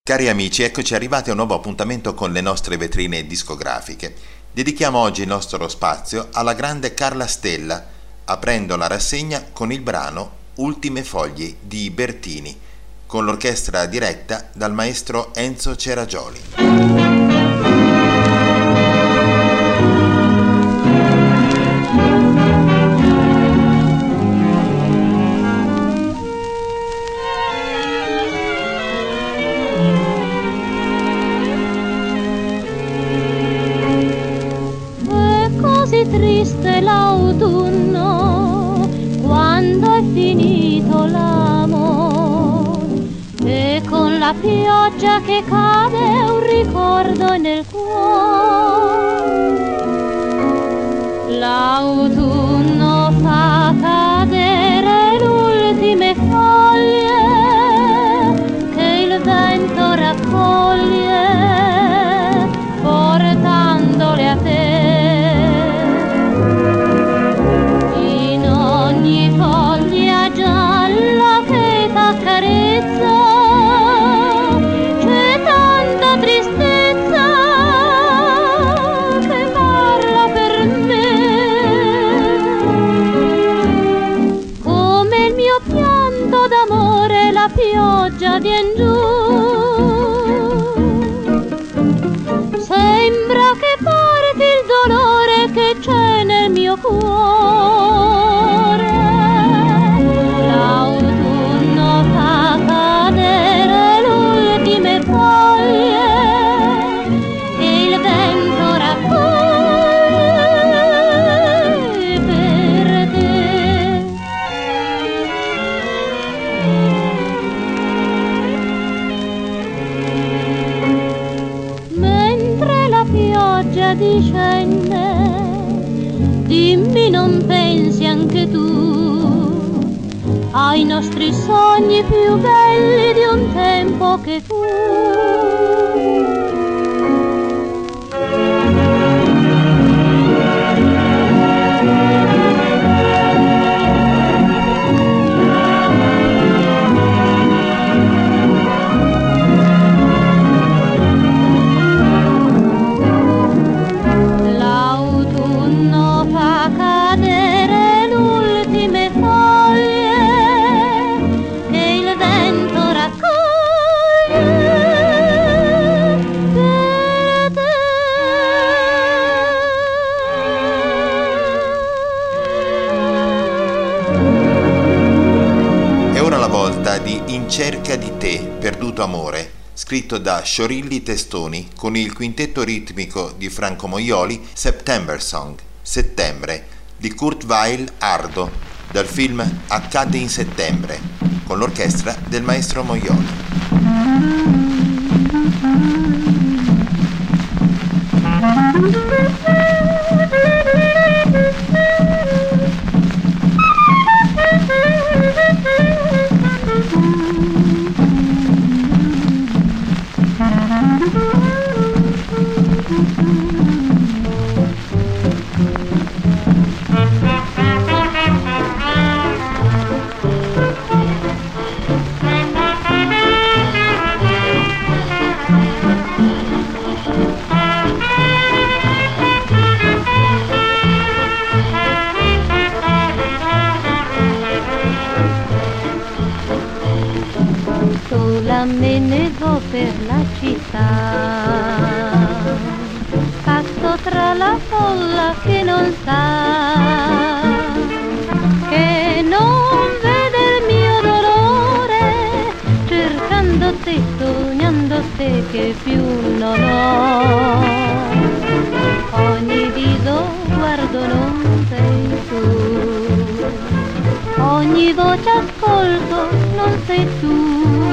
Cari amici, eccoci arrivati a un nuovo appuntamento con le nostre vetrine discografiche. Dedichiamo oggi il nostro spazio alla grande Carla Stella, aprendo la rassegna con il brano Ultime foglie di Bertini, con l'orchestra diretta dal maestro Enzo Ceragioli. Triste l'autunno quando è finito l'amore e con la pioggia che cade un ricordo nel cuore. L'autunno fa cadere le ultime foglie che il vento raccoglie portandole a te. Gialla che t'accarezza, c'è tanta tristezza che parla per me, come il mio pianto d'amore la pioggia vien giù, sembra che porti il dolore che c'è nel mio cuore. Discende, dimmi, non pensi anche tu ai nostri sogni più belli di un tempo che fu? In cerca di te, perduto amore, scritto da Sciorilli Testoni con il quintetto ritmico di Franco Moioli, September Song, Settembre, di Kurt Weill Ardo, dal film Accadde in settembre, con l'orchestra del maestro Moioli. Me ne vo per la città, passo tra la folla che non sa, che non vede il mio dolore, cercando te, sognando te che più non ho. Ogni viso guardo non sei tu, ogni voce ascolto non sei tu.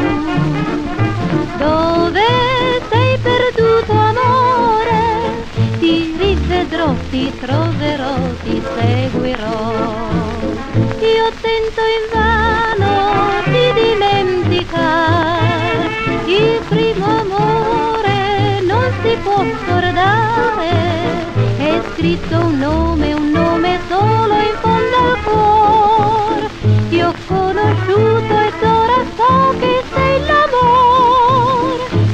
Dove sei perduto amore? Ti rivedrò, ti troverò, ti seguirò. Io tento invano di dimenticare, il primo amore non si può scordare. È scritto un nome solo in fondo al cuore. Ti ho conosciuto ed ora so che sei l'amore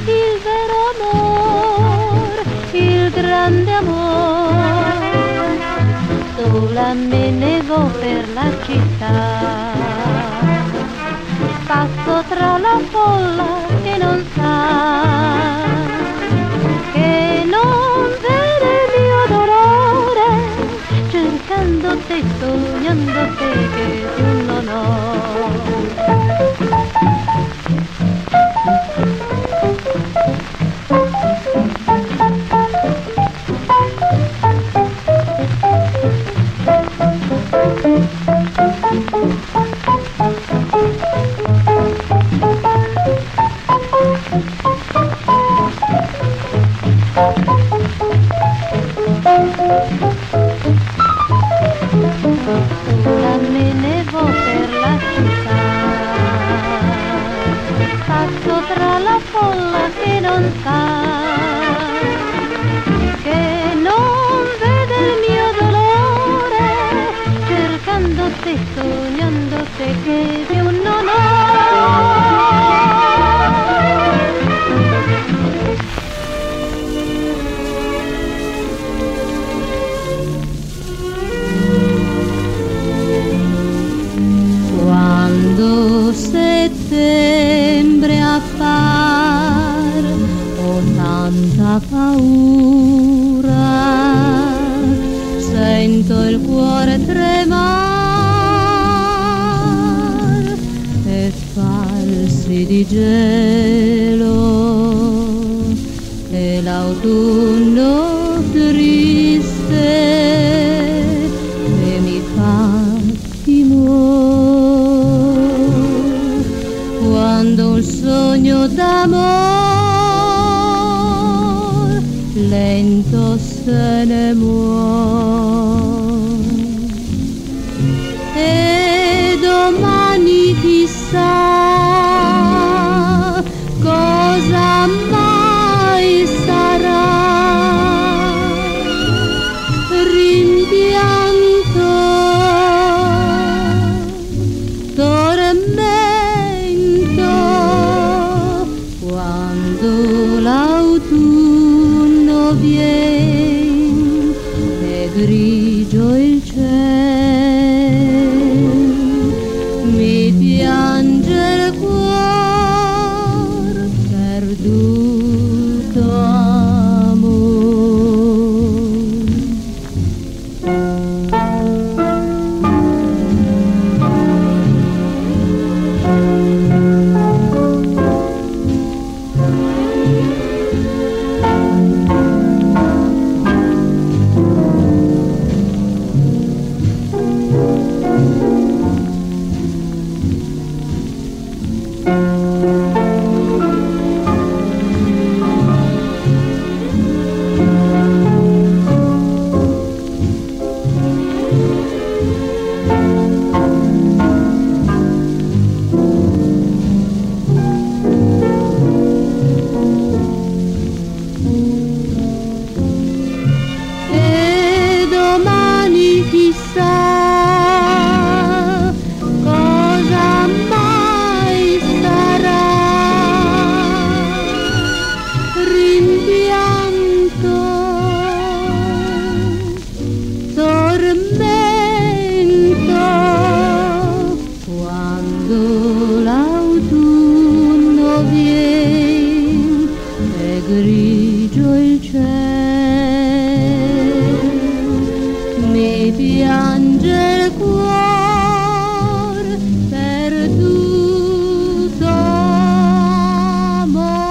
me ne vo per la città. Passo tra la folla che non sa, che non vede il mio dolore, cercando te, sognando te che tu non ho. Ora me ne vo per la città, passo tra la folla che non sa, che non vede il mio dolore, cercando te, sognando te che più non ho. Quando settembre appar, ho tanta paura, sento il cuore tremar e farsi di gelo, e l'autunno triste che mi fa quando un sogno d'amor lento se ne muore, e domani chissà cosa mai sarà, rimpianto, quando l'autunno vien è grigio il cielo, mi piange il cuore perduto amore. Grigio il cielo, mi piange il cuore perduto amore.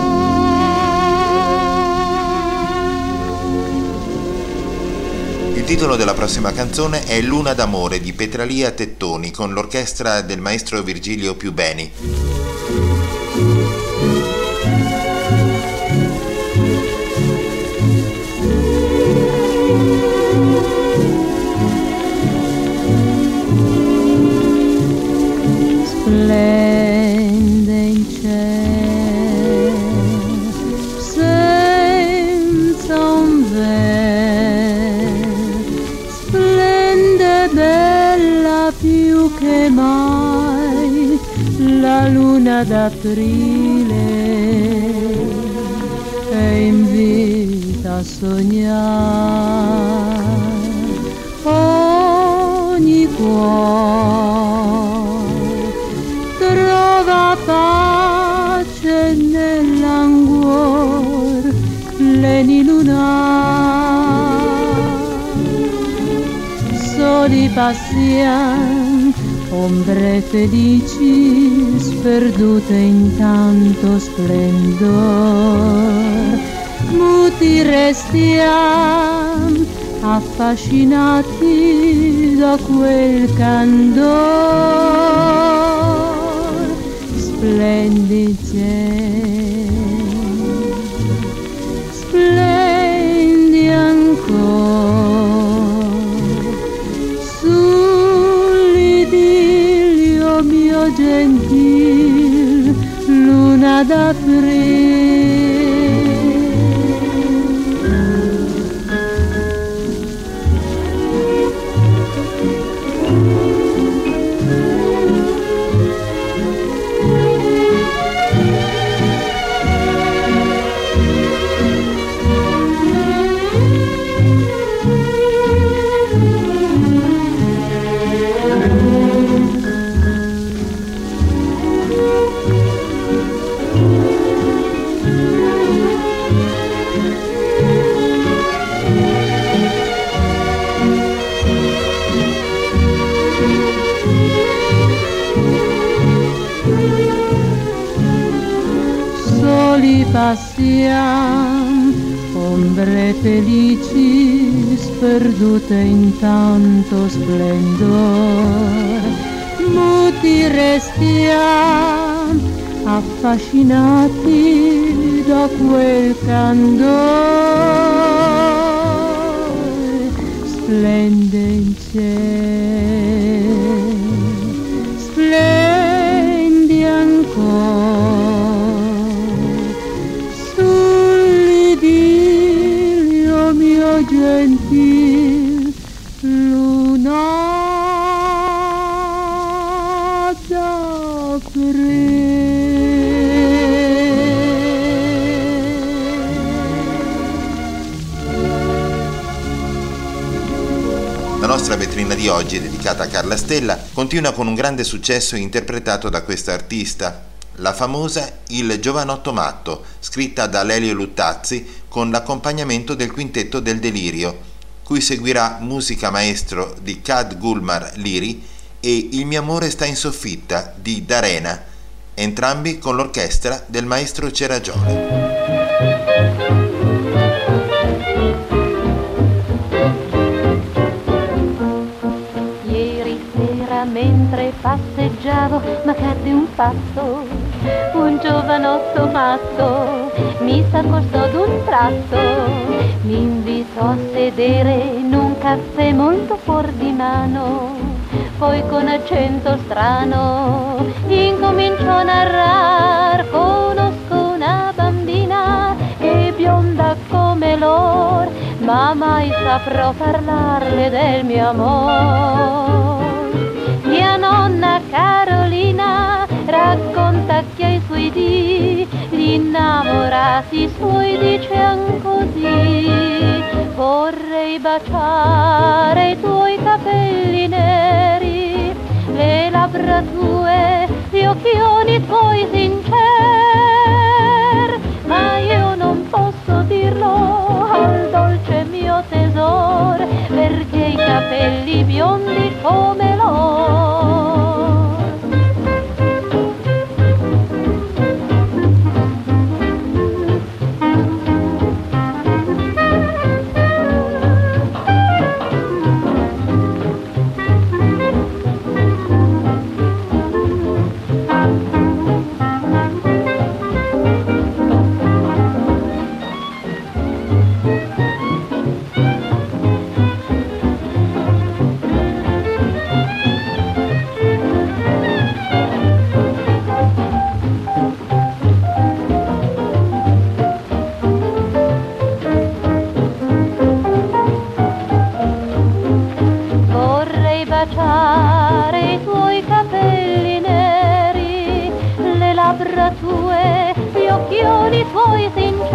Il titolo della prossima canzone è Luna d'amore di Petralia Tettoni con l'orchestra del maestro Virgilio Piubeni. Splende in cielo senza un velo, splende bella più che mai la luna d'aprile, e invita a sognare. Oh, nell'anguor pleni lunar. Soli passiam, ombre felici, sperdute in tanto splendor. Muti restiam, affascinati da quel candor. Splendi splendi ancora sull'idillio mio gentil, luna d'aprile. Passiam, ombre felici, sperdute in tanto splendor. Muti restiam, affascinati da quel candor. Splende il cielo, splendi ancora gentil, luna d'aprile. La nostra vetrina di oggi, dedicata a Carla Stella, continua con un grande successo interpretato da questa artista, la famosa Il giovanotto matto, scritta da Lelio Luttazzi con l'accompagnamento del Quintetto del Delirio, cui seguirà Musica maestro di Cad Gulmar Liri e Il mio amore sta in soffitta di D'Arena, entrambi con l'orchestra del maestro Ceragione. Mentre passeggiavo m'accadde un fatto, un giovanotto matto mi s'accostò d'un tratto, mi invitò a sedere in un caffè molto fuor di mano, poi con accento strano incominciò a narrar: conosco una bambina che è bionda come l'or, ma mai saprò parlarle del mio amor. Mia nonna Carolina racconta che ai suoi dì gli innamorati suoi dicean così: vorrei baciare i tuoi capelli neri, le labbra tue, gli occhioni tuoi sincer, ma io non posso dirlo al dolce mio tesor, perché i capelli biondi come l'or. Baciare i tuoi capelli neri, le labbra tue, gli occhioni tuoi sincer,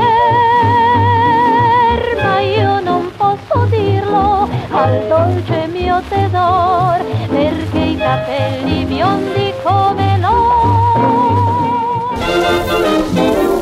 ma io non posso dirlo al dolce mio tesor, perché i capelli biondi come l'or.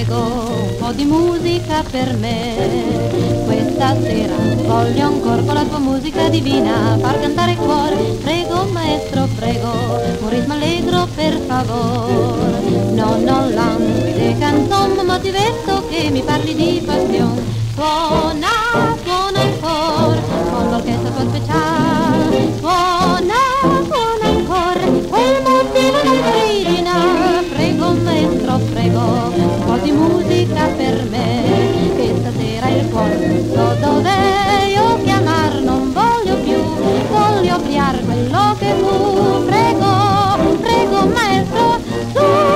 prego, un po' di musica per me. Questa sera voglio ancora con la tua musica divina far cantare il cuore. Prego maestro, prego, un ritmo allegro per favore. No, non langue canzone, ma ti vedo che mi parli di passione. Suona, suona ancora, con l'orchestra tua speciale. Suona, suona ancora, quel motivo non origina. Prego maestro, prego, un po' di musica per me. Che stasera il cuore so dov'è, io chiamar non voglio più. Voglio obliar quello che fu. Prego, prego maestro, su.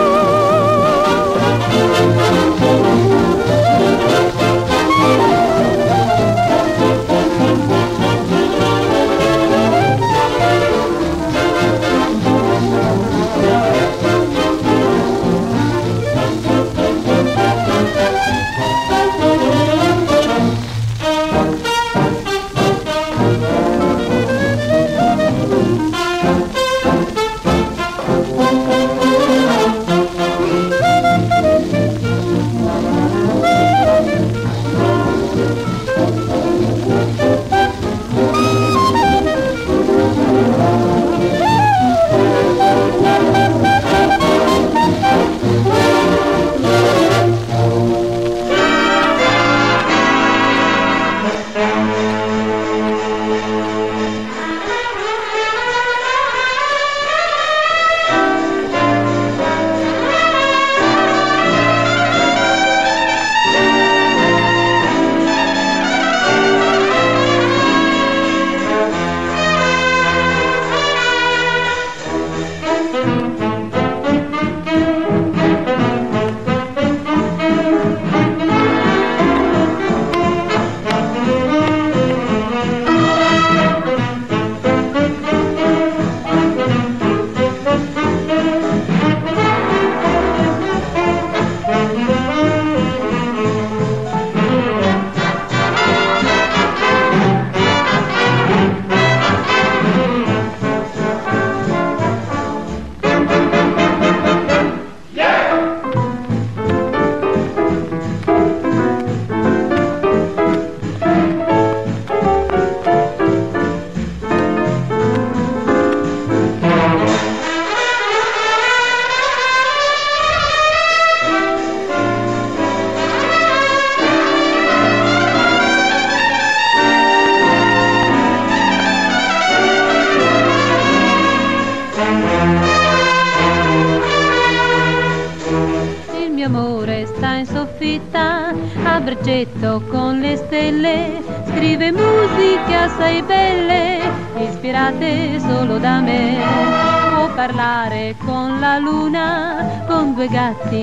A braccetto con le stelle scrive musiche assai belle, ispirate solo da me. Può parlare con la luna, con due gatti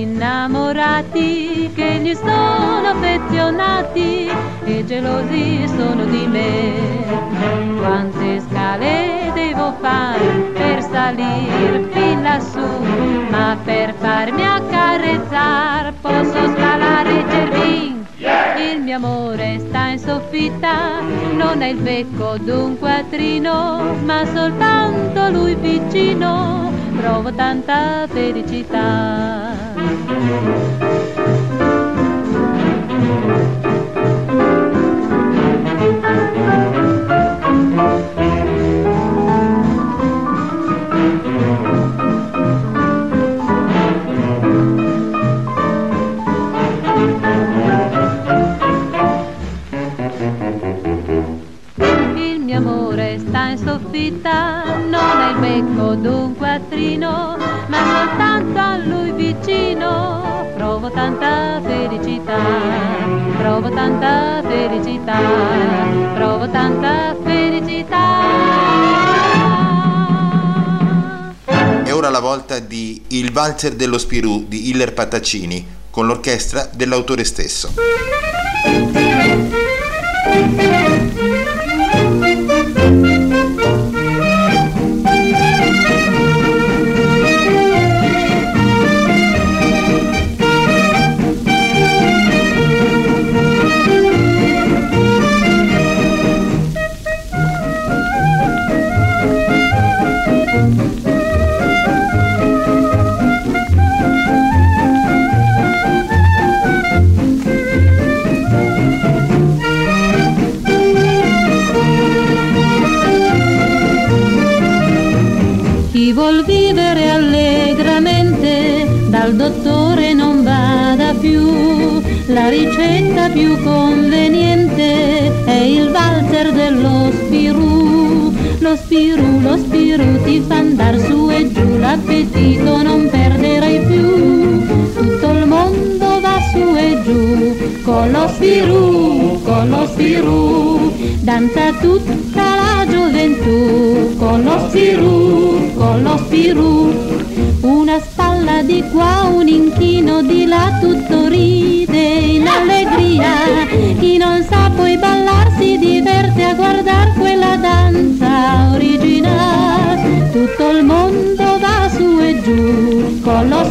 innamorati che gli sono affezionati e gelosi sono di me. Quante scale devo fare per salir fin lassù, ma per farmi accarezzar posso scalare il Cervin. Il mio amore sta in soffitta, non ha il becco d'un quattrino, ma soltanto lui vicino provo tanta felicità. Non ha il becco d'un quattrino, ma soltanto a lui vicino provo tanta felicità, provo tanta felicità, provo tanta felicità. È ora la volta di Il valzer dello Spirou di Hiller Pattacini con l'orchestra dell'autore stesso. sorridere allegramente, dal dottore non vada più. La ricetta più conveniente è il valzer dello spirù. Lo spirù ti fa andar su e giù, l'appetito non perderai più. Tutto il mondo va su e giù con lo spirù, danza tutta la gioventù con lo spirù. Una spalla di qua, un inchino di là, tutto ride in allegria. Chi non sa poi ballar si diverte a guardar quella danza originale. Tutto il mondo va su e giù con lo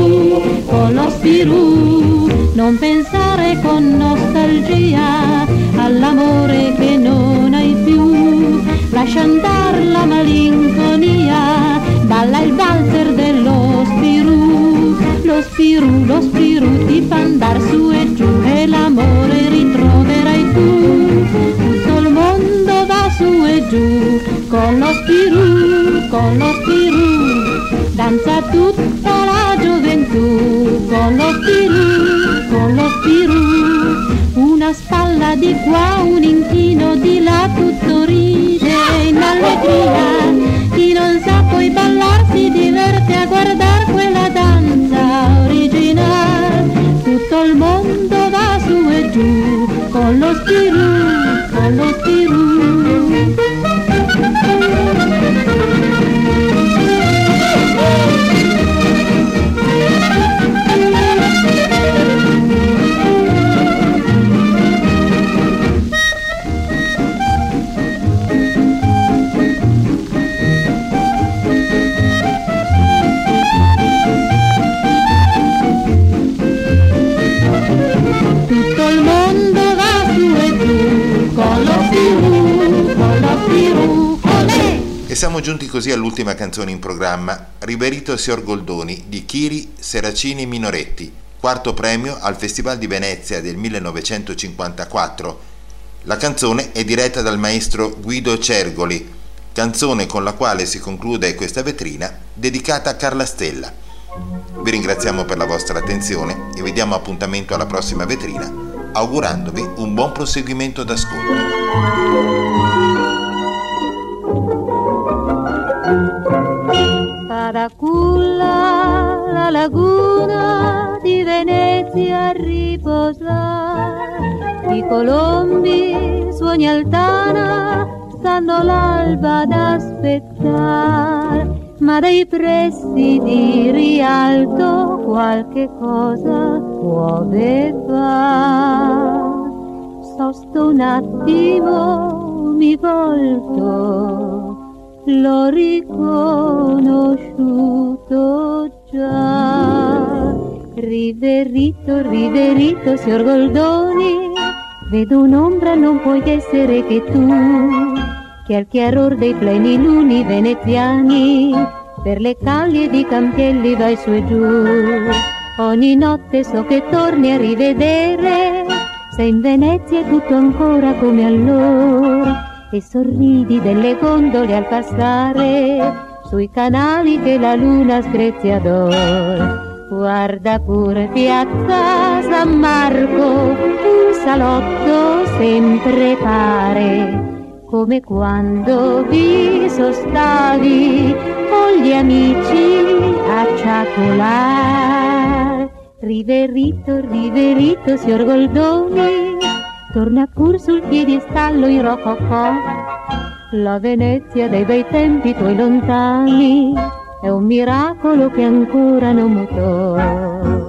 spirù. Non pensare con nostalgia all'amore che non hai più. Lascia andar la malinconia, balla il valzer dello spirù. Lo spirù ti fa andar su e giù e l'amore ritroverai tu. Tutto il mondo va su e giù con lo spirù, danza tutta la gioventù con lo spirù. Una spalla di qua, un inchino di là, tutto ride in allegria. Chi non sa poi ballar si diverte a guardar quella danza originale. Tutto il mondo va su e giù con lo spirù. E siamo giunti così all'ultima canzone in programma, Riverito Sior Goldoni di Chiri, Seracini e Minoretti, quarto premio al Festival di Venezia del 1954. La canzone è diretta dal maestro Guido Cergoli, canzone con la quale si conclude questa vetrina dedicata a Carla Stella. Vi ringraziamo per la vostra attenzione e vi diamo appuntamento alla prossima vetrina, augurandovi un buon proseguimento d'ascolto. Paraculla, la laguna di Venezia a riposare, i colombi su ogni altana stanno l'alba ad aspettare, ma dai pressi di rialto qualche cosa pioveva. Sosto un attimo, mi volto, l'ho riconosciuto già. Riverito, signor Goldoni, vedo un'ombra, non puoi essere che tu, che al chiaror dei pleniluni veneziani per le calli di Campielli vai su e giù. Ogni notte so che torni a rivedere, sei in Venezia e tutto ancora come allora, e sorridi delle gondole al passare sui canali che la luna screzia d'oro. Guarda pure piazza San Marco, un salotto sempre pare, come quando vi sostavi con gli amici a ciacolare. Riverito, signor Goldoni, torna pur sul piedistallo in rococò, la Venezia dei bei tempi tuoi lontani è un miracolo che ancora non mutò.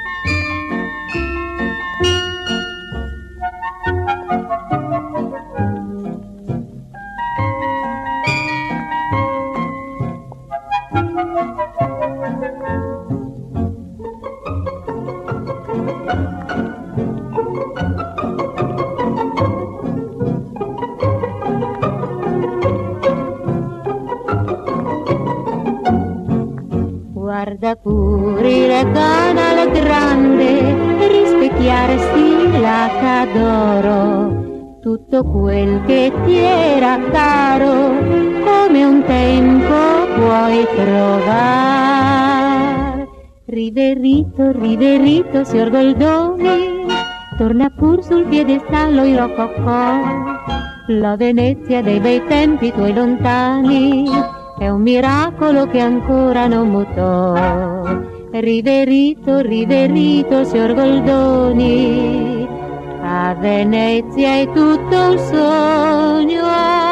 Guarda pure il canale grande rispecchiarsi la d'oro, tutto quel che ti era caro come un tempo puoi trovare. Ride rito, signor Goldoni, torna pur sul piedistallo il rococò. La Venezia dei bei tempi tuoi lontani è un miracolo che ancora non mutò. Ride rito, signor Goldoni, a Venezia è tutto un sogno.